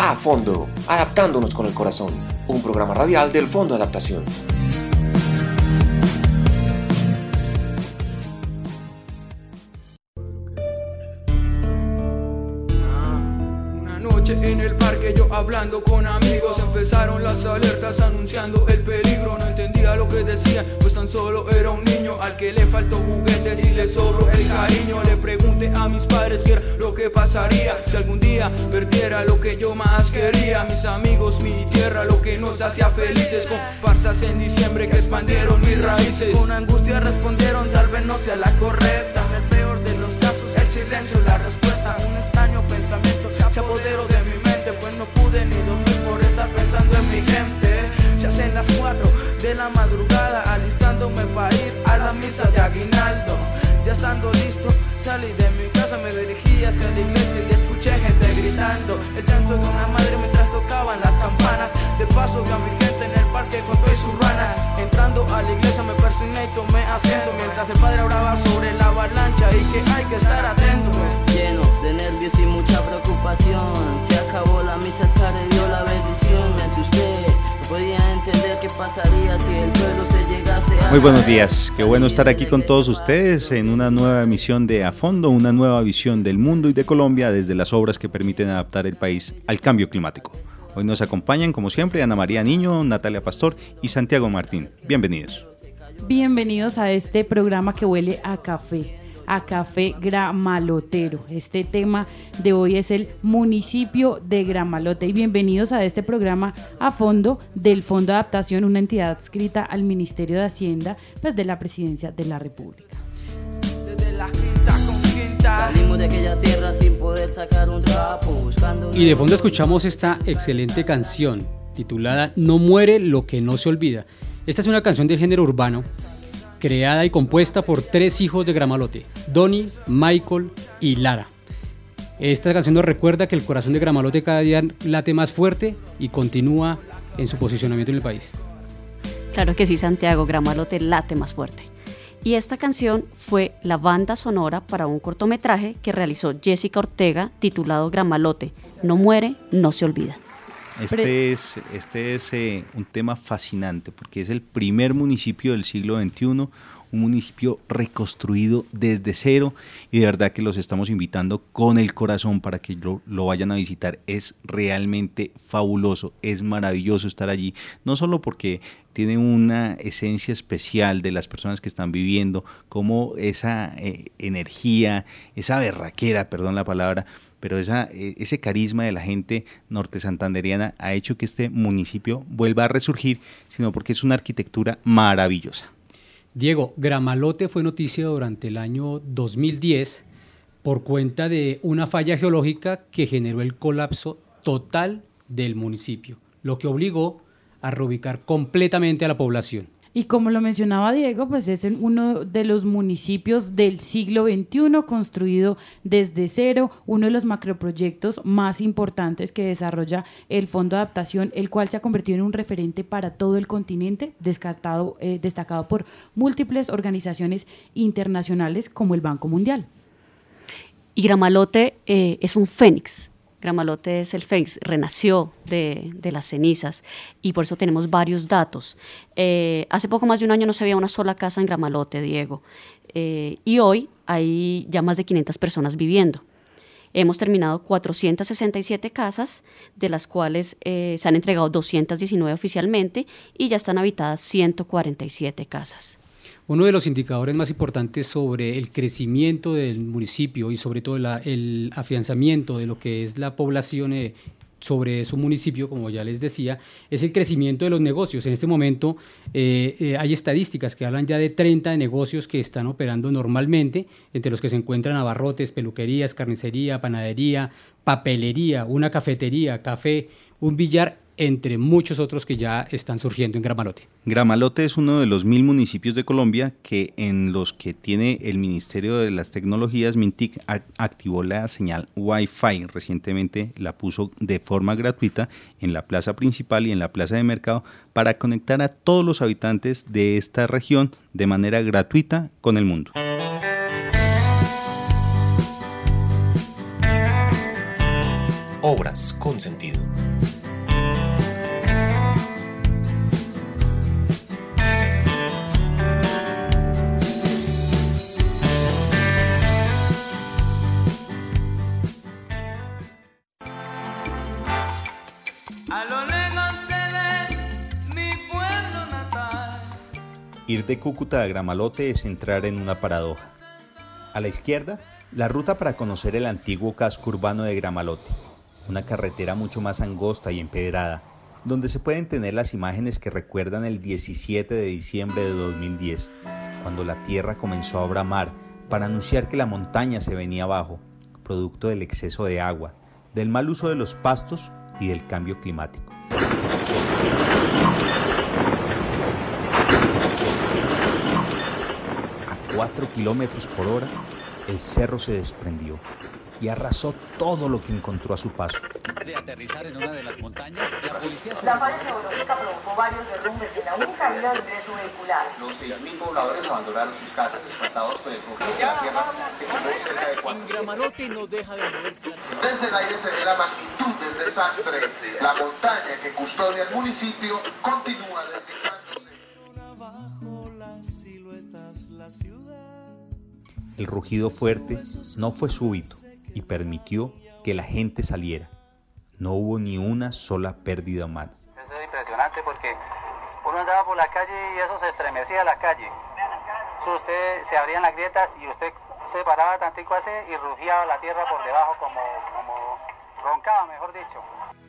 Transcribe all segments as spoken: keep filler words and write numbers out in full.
A Fondo, adaptándonos con el corazón, un programa radial del Fondo de Adaptación. En el parque yo hablando con amigos, empezaron las alertas anunciando el peligro. No entendía lo que decían, pues tan solo era un niño al que le faltó juguetes y le sobró el cariño. Le pregunté a mis padres qué era lo que pasaría si algún día perdiera lo que yo más quería. Mis amigos, mi tierra, lo que nos hacía felices. Comparsas en diciembre que expandieron mis raíces. Con angustia respondieron, tal vez no sea la correcta. En el peor de los casos, el silencio, la respuesta. Un extraño pensamiento se apoderó de mi mente, pues no pude ni dormir por estar pensando en mi gente. Ya hacen las cuatro de la madrugada, alistándome para ir a la misa de aguinaldo. Ya estando listo, salí de mi casa, me dirigí hacia la iglesia y escuché gente gritando el llanto de una madre mientras tocaban las campanas. De paso vi a mi gente en el parque con todas sus ranas. Entrando a la iglesia me persigné y tomé asiento, mientras el padre oraba sobre la avalancha y que hay que estar atento, pues. Lleno de nervios y mucha preocupación, se acabó la misa, el padre dio la bendición. Me asusté, no podía entender qué pasaría si el pueblo se llegase a... Muy buenos días, qué bueno estar aquí con todos ustedes en una nueva emisión de A Fondo, una nueva visión del mundo y de Colombia desde las obras que permiten adaptar el país al cambio climático. Hoy nos acompañan, como siempre, Ana María Niño, Natalia Pastor y Santiago Martín. Bienvenidos. Bienvenidos a este programa que huele a café. A café Gramalotero. Este tema de hoy es el municipio de Gramalote y bienvenidos a este programa A Fondo del Fondo de Adaptación, una entidad adscrita al Ministerio de Hacienda, pues de la Presidencia de la República. Desde la quinta con quinta. Salimos de aquella tierra sin poder sacar un trapo, buscando... Y de fondo escuchamos esta excelente canción titulada No muere lo que no se olvida. Esta es una canción del género urbano, creada y compuesta por tres hijos de Gramalote, Donny, Michael y Lara. Esta canción nos recuerda que el corazón de Gramalote cada día late más fuerte y continúa en su posicionamiento en el país. Claro que sí, Santiago, Gramalote late más fuerte. Y esta canción fue la banda sonora para un cortometraje que realizó Jessica Ortega titulado Gramalote, no muere, no se olvida. Este es, este es eh, un tema fascinante porque es el primer municipio del siglo veintiuno, un municipio reconstruido desde cero y de verdad que los estamos invitando con el corazón para que lo, lo vayan a visitar. Es realmente fabuloso, es maravilloso estar allí, no solo porque tiene una esencia especial de las personas que están viviendo, como esa eh, energía, esa berraquera, perdón la palabra, pero esa, ese carisma de la gente norte santanderiana ha hecho que este municipio vuelva a resurgir, sino porque es una arquitectura maravillosa. Diego, Gramalote fue noticia durante el año dos mil diez por cuenta de una falla geológica que generó el colapso total del municipio, lo que obligó a reubicar completamente a la población. Y como lo mencionaba Diego, pues es uno de los municipios del siglo veintiuno, construido desde cero, uno de los macroproyectos más importantes que desarrolla el Fondo de Adaptación, el cual se ha convertido en un referente para todo el continente, destacado, eh, destacado por múltiples organizaciones internacionales como el Banco Mundial. Y Gramalote eh, es un fénix. Gramalote es el fénix, renació de, de las cenizas y por eso tenemos varios datos. Eh, hace poco más de un año no se veía una sola casa en Gramalote, Diego, eh, y hoy hay ya más de quinientas personas viviendo. Hemos terminado cuatrocientas sesenta y siete casas, de las cuales eh, se han entregado doscientas diecinueve oficialmente y ya están habitadas ciento cuarenta y siete casas. Uno de los indicadores más importantes sobre el crecimiento del municipio y sobre todo la, el afianzamiento de lo que es la población eh, sobre su municipio, como ya les decía, es el crecimiento de los negocios. En este momento eh, eh, hay estadísticas que hablan ya de treinta de negocios que están operando normalmente, entre los que se encuentran abarrotes, peluquerías, carnicería, panadería, papelería, una cafetería, café, un billar, entre muchos otros que ya están surgiendo en Gramalote. Gramalote es uno de los mil municipios de Colombia que en los que tiene el Ministerio de las Tecnologías, MINTIC, activó la señal Wi-Fi. Recientemente la puso de forma gratuita en la plaza principal y en la plaza de mercado para conectar a todos los habitantes de esta región de manera gratuita con el mundo. obras con sentido. A lo lejos se ve mi pueblo natal. Ir de Cúcuta a Gramalote es entrar en una paradoja. A la izquierda, la ruta para conocer el antiguo casco urbano de Gramalote, una carretera mucho más angosta y empedrada, donde se pueden tener las imágenes que recuerdan el diecisiete de diciembre de dos mil diez, cuando la tierra comenzó a bramar para anunciar que la montaña se venía abajo, producto del exceso de agua, del mal uso de los pastos y del cambio climático. A cuatro kilómetros por hora, el cerro se desprendió y arrasó todo lo que encontró a su paso. De aterrizar en una de las montañas, la policía... La falla geológica provocó varios derrumbes en la única vía de ingreso vehicular. Los seis mil pobladores abandonaron sus casas espantados por el flujo de la tierra que tomó cerca de cuatro. Gramalote no deja de moverse. Desde el aire se ve la magnitud del desastre. La montaña que custodia el municipio continúa deslizándose. Bajo las siluetas, la ciudad. El rugido fuerte no fue súbito y permitió que la gente saliera. No hubo ni una sola pérdida humana. Eso es impresionante porque uno andaba por la calle y eso se estremecía la calle. So, usted se abrían las grietas y usted se paraba tantico así y rugía la tierra por debajo como, como roncaba, mejor dicho.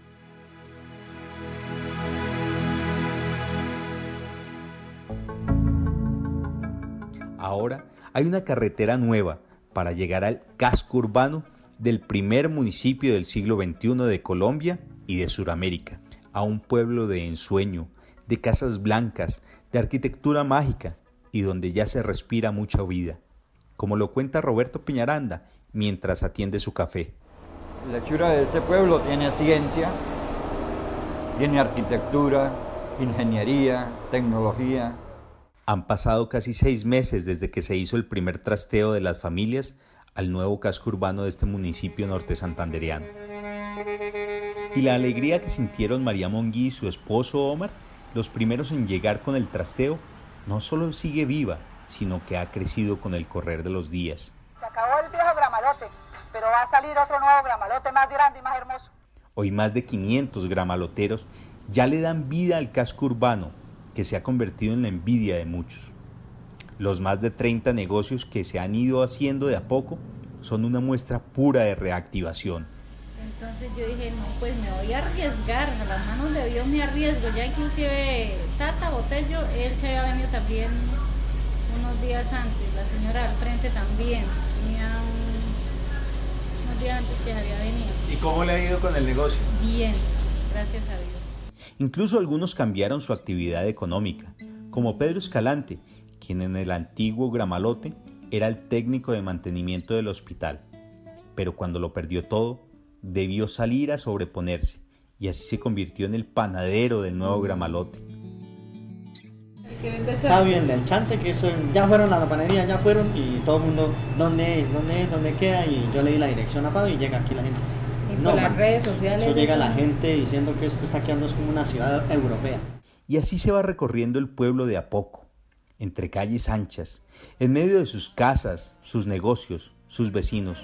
Ahora hay una carretera nueva para llegar al casco urbano del primer municipio del siglo veintiuno de Colombia y de Sudamérica, a un pueblo de ensueño, de casas blancas, de arquitectura mágica y donde ya se respira mucha vida, como lo cuenta Roberto Peñaranda mientras atiende su café. La hechura de este pueblo tiene ciencia, tiene arquitectura, ingeniería, tecnología. Han pasado casi seis meses desde que se hizo el primer trasteo de las familias al nuevo casco urbano de este municipio norte santandereano. Y la alegría que sintieron María Monguí y su esposo Omar, los primeros en llegar con el trasteo, no solo sigue viva, sino que ha crecido con el correr de los días. Se acabó el viejo Gramalote, pero va a salir otro nuevo Gramalote más grande y más hermoso. Hoy más de quinientos gramaloteros ya le dan vida al casco urbano, que se ha convertido en la envidia de muchos. Los más de treinta negocios que se han ido haciendo de a poco son una muestra pura de reactivación. Entonces yo dije, no, pues me voy a arriesgar, a las manos de Dios me arriesgo. Ya inclusive Tata Botello, él se había venido también unos días antes, la señora al frente también, tenía un, unos días antes que había venido. ¿Y cómo le ha ido con el negocio? Bien, gracias a Dios. Incluso algunos cambiaron su actividad económica, como Pedro Escalante, quien en el antiguo Gramalote era el técnico de mantenimiento del hospital, pero cuando lo perdió todo, debió salir a sobreponerse, y así se convirtió en el panadero del nuevo Gramalote. Fabio, el del chance, que eso, ya fueron a la panadería, ya fueron, y todo el mundo, ¿dónde es? ¿Dónde es? ¿Dónde queda? Y yo le di la dirección a Fabio y llega aquí la gente. Y no, por las man, redes sociales. Eso llega la gente diciendo que esto está quedando como una ciudad europea. Y así se va recorriendo el pueblo de a poco, entre calles anchas, en medio de sus casas, sus negocios, sus vecinos.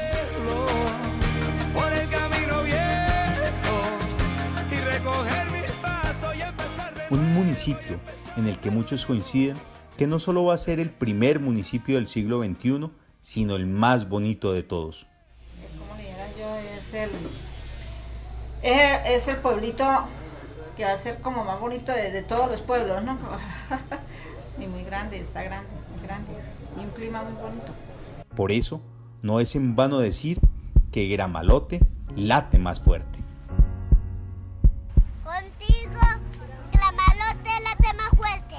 Un municipio en el que muchos coinciden que no solo va a ser el primer municipio del siglo veintiuno, sino el más bonito de todos. Como le dijera yo, es el, es, es el pueblito que va a ser como más bonito de, de todos los pueblos, ¿no? Y muy grande, está grande, muy grande, y un clima muy bonito. Por eso, no es en vano decir que Gramalote late más fuerte. Contigo, Gramalote late más fuerte.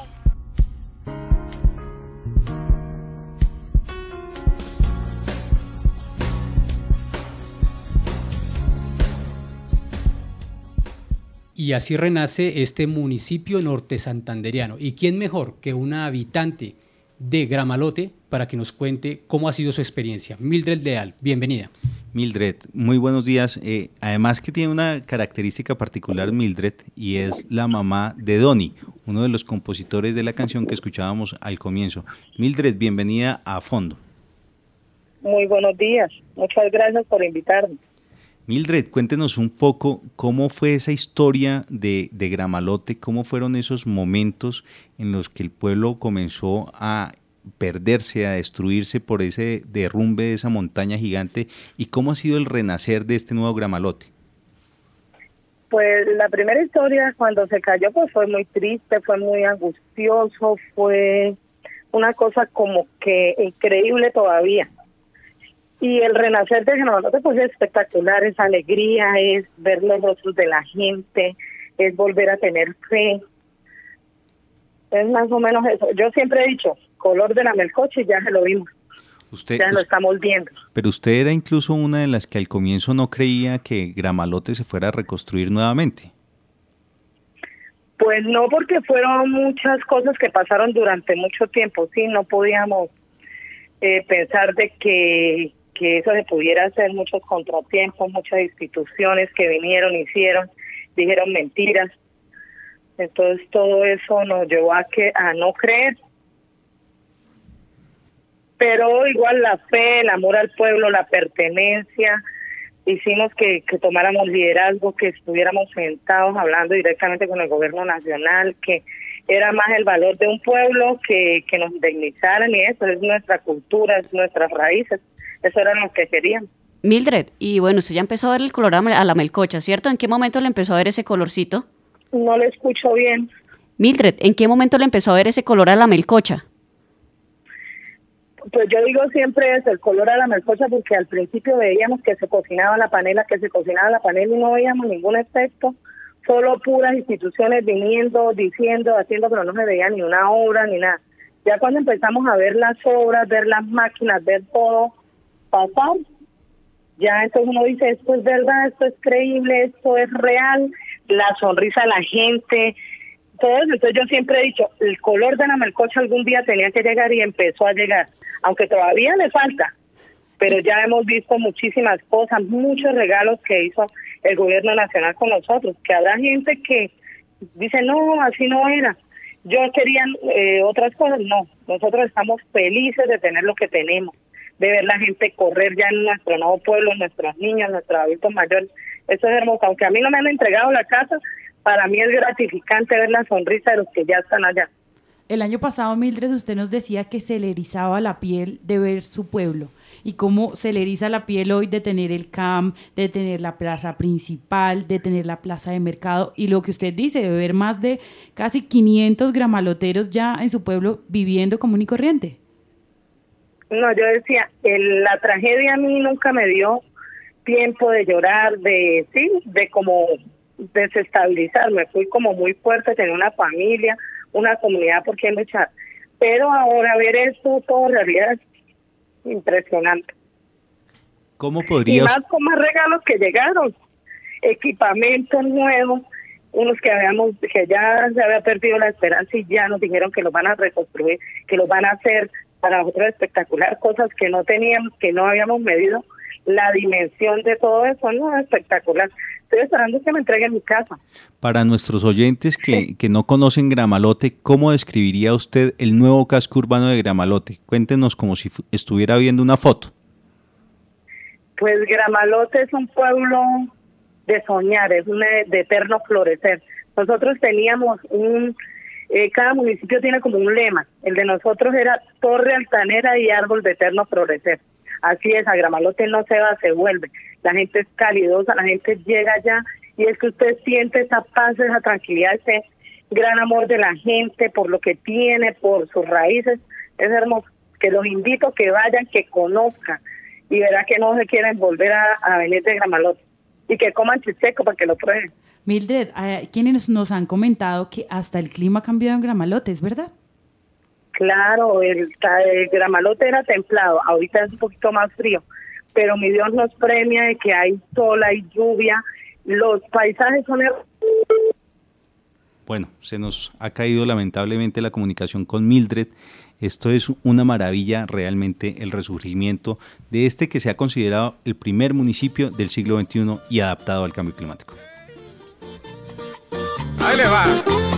Y así renace este municipio norte santandereano. ¿Y quién mejor que una habitante de Gramalote para que nos cuente cómo ha sido su experiencia? Mildred Leal, bienvenida. Mildred, muy buenos días. Eh, además que tiene una característica particular Mildred, y es la mamá de Donny, uno de los compositores de la canción que escuchábamos al comienzo. Mildred, bienvenida a Fondo. Muy buenos días, muchas gracias por invitarme. Mildred, cuéntenos un poco cómo fue esa historia de, de Gramalote, cómo fueron esos momentos en los que el pueblo comenzó a perderse, a destruirse por ese derrumbe de esa montaña gigante, y cómo ha sido el renacer de este nuevo Gramalote. Pues la primera historia cuando se cayó pues fue muy triste, fue muy angustioso, fue una cosa como que increíble todavía. Y el renacer de Gramalote pues es espectacular, es alegría, es ver los rostros de la gente, es volver a tener fe. Es más o menos eso. Yo siempre he dicho, color de la melcocha, y ya se lo vimos. Usted, ya lo usted, estamos viendo. Pero usted era incluso una de las que al comienzo no creía que Gramalote se fuera a reconstruir nuevamente. Pues no, porque fueron muchas cosas que pasaron durante mucho tiempo. Sí, no podíamos eh, pensar de que, que eso se pudiera hacer, muchos contratiempos, muchas instituciones que vinieron, hicieron, dijeron mentiras. Entonces todo eso nos llevó a que a no creer. Pero igual la fe, el amor al pueblo, la pertenencia, hicimos que, que tomáramos liderazgo, que estuviéramos sentados hablando directamente con el gobierno nacional, que era más el valor de un pueblo que, que nos indemnizaran, y eso es nuestra cultura, es nuestras raíces, eso era lo que queríamos. Mildred, y bueno, usted ya empezó a ver el color a la melcocha, ¿cierto? ¿En qué momento le empezó a ver ese colorcito? No le escucho bien. Mildred, ¿en qué momento le empezó a ver ese color a la melcocha? Pues yo digo siempre es el color a la melcocha, porque al principio veíamos que se cocinaba la panela, que se cocinaba la panela y no veíamos ningún efecto, solo puras instituciones viniendo, diciendo, haciendo, pero no se veía ni una obra ni nada. Ya cuando empezamos a ver las obras, ver las máquinas, ver todo pasar, ya entonces uno dice, esto es verdad, esto es creíble, esto es real, la sonrisa de la gente, todo eso. Entonces yo siempre he dicho, el color de la melcocha algún día tenía que llegar, y empezó a llegar, aunque todavía le falta, pero ya hemos visto muchísimas cosas, muchos regalos que hizo el gobierno nacional con nosotros, que habrá gente que dice, no, así no era, yo quería eh, otras cosas. No, nosotros estamos felices de tener lo que tenemos, de ver la gente correr ya en nuestro nuevo pueblo, nuestros niños, nuestros adultos mayores. Eso es hermoso, aunque a mí no me han entregado la casa, para mí es gratificante ver la sonrisa de los que ya están allá. El año pasado, Mildred, usted nos decía que se le erizaba la piel de ver su pueblo, y cómo se le eriza la piel hoy de tener el C A M, de tener la plaza principal, de tener la plaza de mercado, y lo que usted dice, de ver más de casi quinientos gramaloteros ya en su pueblo viviendo común y corriente. No, yo decía, el, la tragedia a mí nunca me dio tiempo de llorar, de sí, de como desestabilizar. Me fui como muy fuerte, tenía una familia, una comunidad por quien luchar. Pero ahora ver esto todo en realidad es impresionante. ¿Cómo podría? Y más con más regalos que llegaron, equipamientos nuevos, unos que habíamos, que ya se había perdido la esperanza, y ya nos dijeron que los van a reconstruir, que los van a hacer para nosotros espectacular, cosas que no teníamos, que no habíamos medido la dimensión de todo eso. No, espectacular. Estoy esperando que me entreguen mi casa. Para nuestros oyentes que, sí. que no conocen Gramalote, ¿cómo describiría usted el nuevo casco urbano de Gramalote? Cuéntenos como si estuviera viendo una foto. Pues Gramalote es un pueblo de soñar, es un de eterno florecer. Nosotros teníamos un, eh, cada municipio tiene como un lema. El de nosotros era torre altanera y árbol de eterno florecer. Así es, a Gramalote no se va, se vuelve. La gente es calidosa, la gente llega allá, y es que usted siente esa paz, esa tranquilidad, ese gran amor de la gente por lo que tiene, por sus raíces. Es hermoso. Que los invito a que vayan, que conozcan, y verá que no se quieren volver a, a venir de Gramalote, y que coman chicheco para que lo prueben. Mildred, hay quienes nos han comentado que hasta el clima ha cambiado en Gramalote, ¿es verdad? Claro, el, el Gramalote era templado, ahorita es un poquito más frío, pero mi Dios nos premia de que hay sol, hay lluvia, los paisajes son... Bueno, se nos ha caído lamentablemente la comunicación con Mildred. Esto es una maravilla, realmente, el resurgimiento de este que se ha considerado el primer municipio del siglo veintiuno y adaptado al cambio climático. Ahí le va.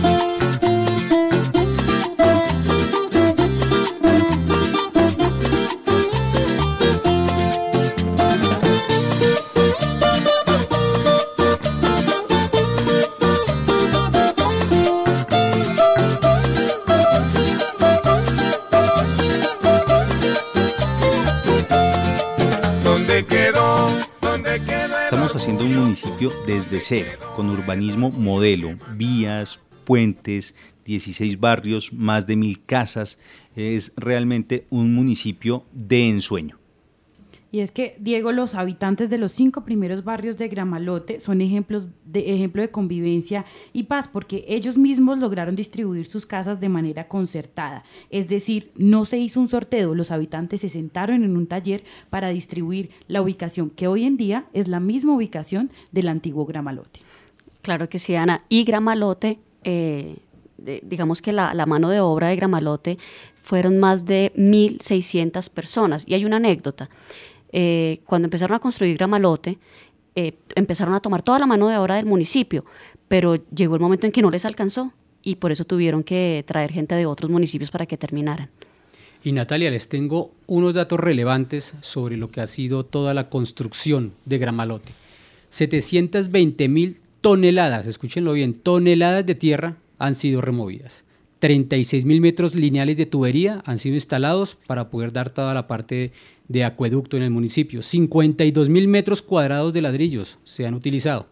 Estamos haciendo un municipio desde cero, con urbanismo modelo, vías, puentes, dieciséis barrios, más de mil casas. Es realmente un municipio de ensueño. Y es que, Diego, los habitantes de los cinco primeros barrios de Gramalote son ejemplos de, ejemplo de convivencia y paz, porque ellos mismos lograron distribuir sus casas de manera concertada. Es decir, no se hizo un sorteo, los habitantes se sentaron en un taller para distribuir la ubicación, que hoy en día es la misma ubicación del antiguo Gramalote. Claro que sí, Ana. Y Gramalote, eh, de, digamos que la, la mano de obra de Gramalote fueron más de mil seiscientas personas. Y hay una anécdota. Eh, cuando empezaron a construir Gramalote, eh, empezaron a tomar toda la mano de obra del municipio, pero llegó el momento en que no les alcanzó y por eso tuvieron que traer gente de otros municipios para que terminaran. Y Natalia, les tengo unos datos relevantes sobre lo que ha sido toda la construcción de Gramalote. setecientas veinte mil toneladas, escúchenlo bien, toneladas de tierra han sido removidas. treinta y seis mil metros lineales de tubería han sido instalados para poder dar toda la parte de acueducto en el municipio. cincuenta y dos mil metros cuadrados de ladrillos se han utilizado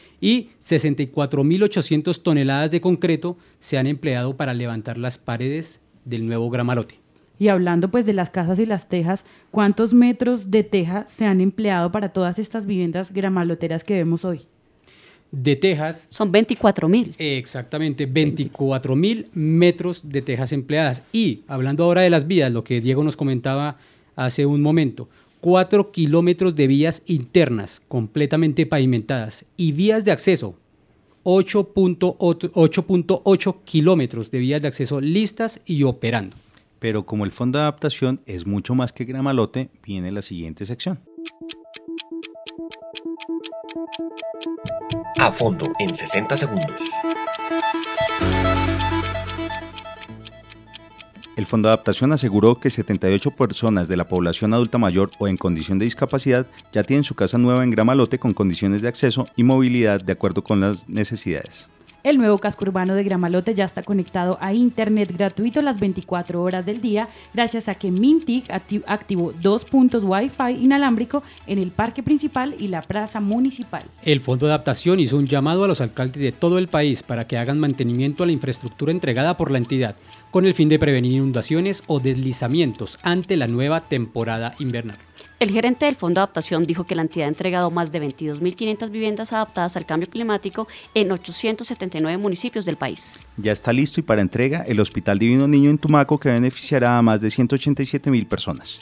y sesenta y cuatro mil ochocientas toneladas de concreto se han empleado para levantar las paredes del nuevo Gramalote. Y hablando pues de las casas y las tejas, ¿cuántos metros de teja se han empleado para todas estas viviendas gramaloteras que vemos hoy? De tejas. Son veinticuatro mil. Exactamente, veinticuatro mil metros de tejas empleadas. Y hablando ahora de las vías, lo que Diego nos comentaba hace un momento, cuatro kilómetros de vías internas completamente pavimentadas y vías de acceso, ocho punto ocho kilómetros de vías de acceso listas y operando. Pero como el Fondo de Adaptación es mucho más que Gramalote, viene la siguiente sección. A fondo en sesenta segundos. El Fondo de Adaptación aseguró que setenta y ocho personas de la población adulta mayor o en condición de discapacidad ya tienen su casa nueva en Gramalote con condiciones de acceso y movilidad de acuerdo con las necesidades. El nuevo casco urbano de Gramalote ya está conectado a internet gratuito las veinticuatro horas del día gracias a que Mintic activó dos puntos Wi-Fi inalámbrico en el parque principal y la plaza municipal. El Fondo de Adaptación hizo un llamado a los alcaldes de todo el país para que hagan mantenimiento a la infraestructura entregada por la entidad, con el fin de prevenir inundaciones o deslizamientos ante la nueva temporada invernal. El gerente del Fondo de Adaptación dijo que la entidad ha entregado más de veintidós mil quinientas viviendas adaptadas al cambio climático en ochocientos setenta y nueve municipios del país. Ya está listo y para entrega el Hospital Divino Niño en Tumaco, que beneficiará a más de ciento ochenta y siete mil personas.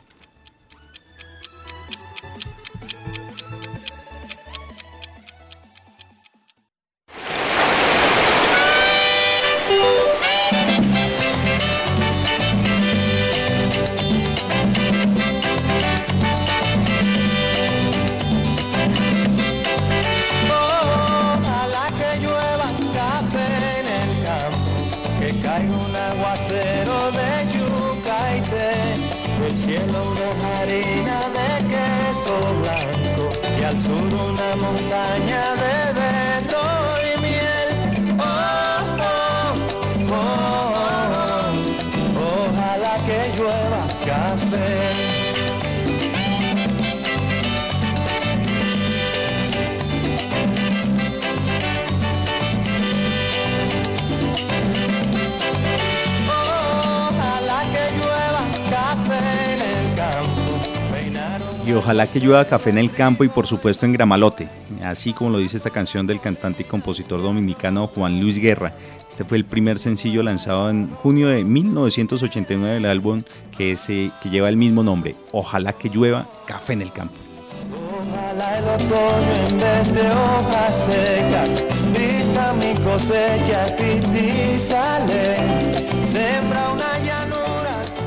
Y ojalá que llueva café en el campo y por supuesto en Gramalote, así como lo dice esta canción del cantante y compositor dominicano Juan Luis Guerra. Este fue el primer sencillo lanzado en junio de mil novecientos ochenta y nueve del álbum que, se, que lleva el mismo nombre, Ojalá que llueva café en el campo. Ojalá el otoño en vez de hojas secas vista mi cosecha y sale, sembra una llanura.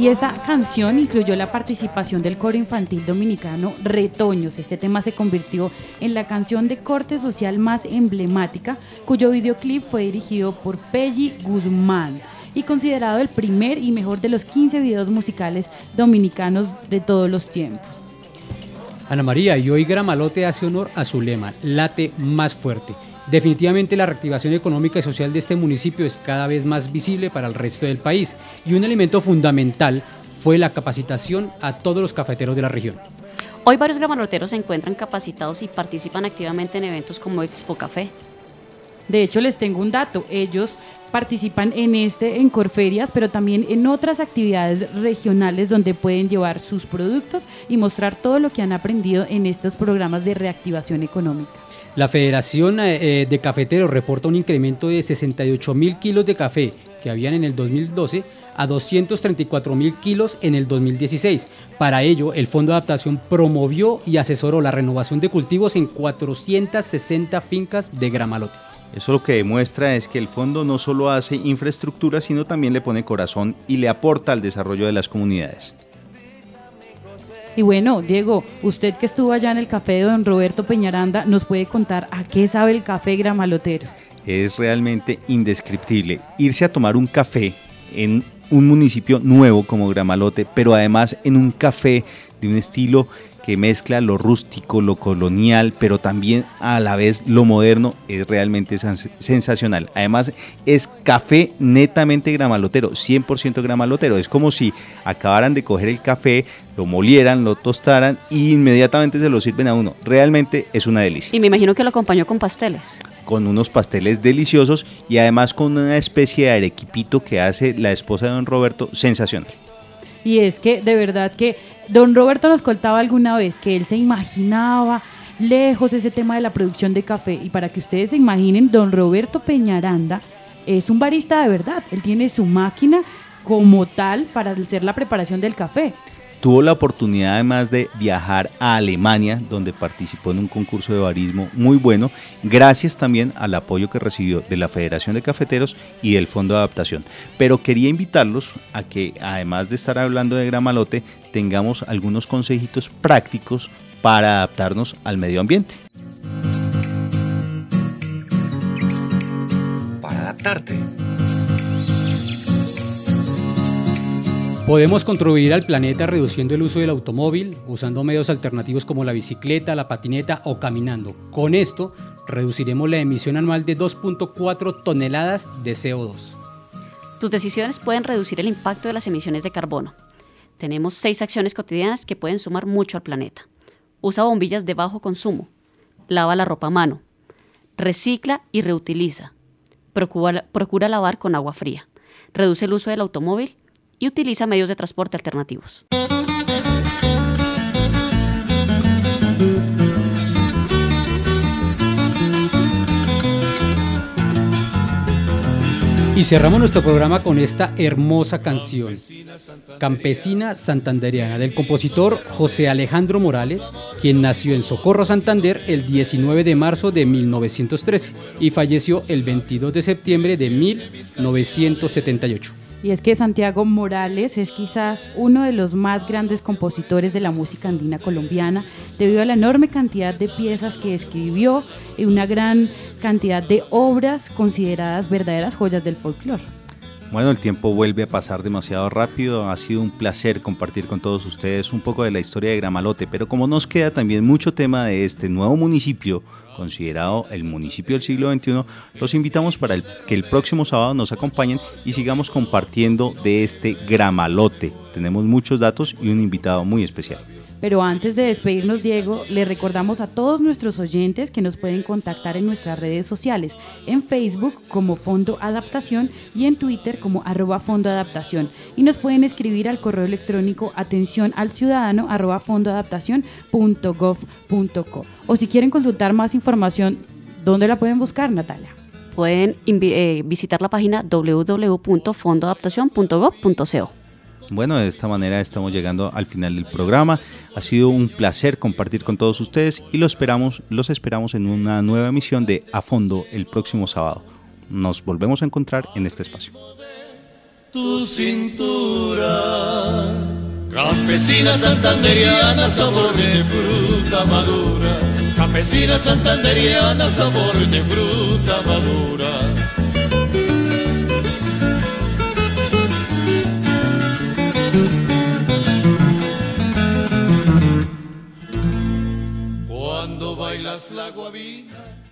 Y esta canción incluyó la participación del coro infantil dominicano Retoños. Este tema se convirtió en la canción de corte social más emblemática, cuyo videoclip fue dirigido por Pelli Guzmán y considerado el primer y mejor de los quince videos musicales dominicanos de todos los tiempos. Ana María, y hoy Gramalote hace honor a su lema, late más fuerte. Definitivamente la reactivación económica y social de este municipio es cada vez más visible para el resto del país y un elemento fundamental fue la capacitación a todos los cafeteros de la región. Hoy varios gramaloteros se encuentran capacitados y participan activamente en eventos como Expo Café. De hecho, les tengo un dato, ellos participan en este, en Corferias, pero también en otras actividades regionales donde pueden llevar sus productos y mostrar todo lo que han aprendido en estos programas de reactivación económica. La Federación eh, de Cafeteros reporta un incremento de sesenta y ocho mil kilos de café que habían en el dos mil doce a doscientos treinta y cuatro mil kilos en el dos mil dieciséis. Para ello, el Fondo de Adaptación promovió y asesoró la renovación de cultivos en cuatrocientas sesenta fincas de Gramalote. Eso lo que demuestra es que el fondo no solo hace infraestructura, sino también le pone corazón y le aporta al desarrollo de las comunidades. Y bueno, Diego, usted que estuvo allá en el café de don Roberto Peñaranda, ¿nos puede contar a qué sabe el café gramalotero? Es realmente indescriptible irse a tomar un café en un municipio nuevo como Gramalote, pero además en un café de un estilo que mezcla lo rústico, lo colonial, pero también a la vez lo moderno, es realmente sensacional. Además es café netamente gramalotero, cien por ciento gramalotero. Es como si acabaran de coger el café, lo molieran, lo tostaran y inmediatamente se lo sirven a uno. Realmente es una delicia. Y me imagino que lo acompañó con pasteles. Con unos pasteles deliciosos y además con una especie de arequipito que hace la esposa de don Roberto, sensacional. Y es que de verdad que don Roberto nos contaba alguna vez que él se imaginaba lejos ese tema de la producción de café, y para que ustedes se imaginen, don Roberto Peñaranda es un barista de verdad, él tiene su máquina como tal para hacer la preparación del café. Tuvo la oportunidad además de viajar a Alemania, donde participó en un concurso de barismo muy bueno, gracias también al apoyo que recibió de la Federación de Cafeteros y del Fondo de Adaptación. Pero quería invitarlos a que, además de estar hablando de Gramalote, tengamos algunos consejitos prácticos para adaptarnos al medio ambiente. Para adaptarte. Podemos contribuir al planeta reduciendo el uso del automóvil, usando medios alternativos como la bicicleta, la patineta o caminando. Con esto, reduciremos la emisión anual de dos punto cuatro toneladas de C O dos. Tus decisiones pueden reducir el impacto de las emisiones de carbono. Tenemos seis acciones cotidianas que pueden sumar mucho al planeta. Usa bombillas de bajo consumo. Lava la ropa a mano. Recicla y reutiliza. Procura, procura lavar con agua fría. Reduce el uso del automóvil y utiliza medios de transporte alternativos. Y cerramos nuestro programa con esta hermosa canción, Campesina Santandereana, del compositor José Alejandro Morales, quien nació en Socorro, Santander, el diecinueve de marzo de mil novecientos trece y falleció el veintidós de septiembre de mil novecientos setenta y ocho. Y es que Santiago Morales es quizás uno de los más grandes compositores de la música andina colombiana, debido a la enorme cantidad de piezas que escribió y una gran cantidad de obras consideradas verdaderas joyas del folclore. Bueno, el tiempo vuelve a pasar demasiado rápido, ha sido un placer compartir con todos ustedes un poco de la historia de Gramalote, pero como nos queda también mucho tema de este nuevo municipio, considerado el municipio del siglo veintiuno, los invitamos para el, que el próximo sábado nos acompañen y sigamos compartiendo de este Gramalote. Tenemos muchos datos y un invitado muy especial. Pero antes de despedirnos, Diego, le recordamos a todos nuestros oyentes que nos pueden contactar en nuestras redes sociales, en Facebook como Fondo Adaptación y en Twitter como arroba Fondo Adaptación. Y nos pueden escribir al correo electrónico atención al ciudadano arroba fondoadaptación punto gov punto co. O si quieren consultar más información, ¿dónde la pueden buscar, Natalia? Pueden invi- eh, visitar la página doble u doble u doble u punto fondo adaptación punto gov punto co. Bueno, de esta manera estamos llegando al final del programa. Ha sido un placer compartir con todos ustedes y los esperamos, los esperamos en una nueva emisión de A Fondo el próximo sábado. Nos volvemos a encontrar en este espacio. tu cintura. Campesina santanderiana, sabor de fruta madura. Campesina santanderiana, sabor de fruta madura. Cuando bailas la guabina